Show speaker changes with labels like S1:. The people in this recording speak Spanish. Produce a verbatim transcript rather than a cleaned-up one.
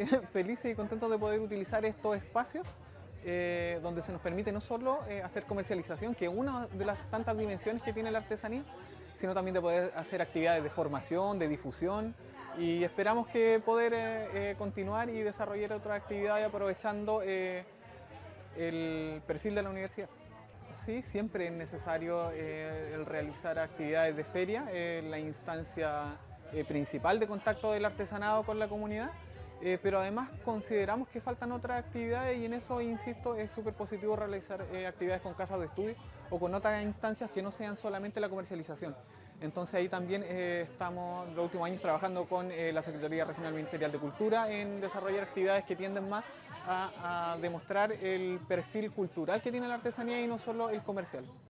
S1: eh, felices y contentos de poder utilizar estos espacios eh, donde se nos permite no solo eh, hacer comercialización, que es una de las tantas dimensiones que tiene la artesanía, sino también de poder hacer actividades de formación, de difusión, y esperamos que poder eh, eh, continuar y desarrollar otras actividades aprovechando eh, el perfil de la universidad. Sí, siempre es necesario eh, el realizar actividades de feria, eh, la instancia eh, principal de contacto del artesanado con la comunidad, eh, pero además consideramos que faltan otras actividades y en eso, insisto, es súper positivo realizar eh, actividades con casas de estudio o con otras instancias que no sean solamente la comercialización. Entonces ahí también eh, estamos los últimos años trabajando con eh, la Secretaría Regional Ministerial de Cultura en desarrollar actividades que tienden más a, a demostrar el perfil cultural que tiene la artesanía y no solo el comercial.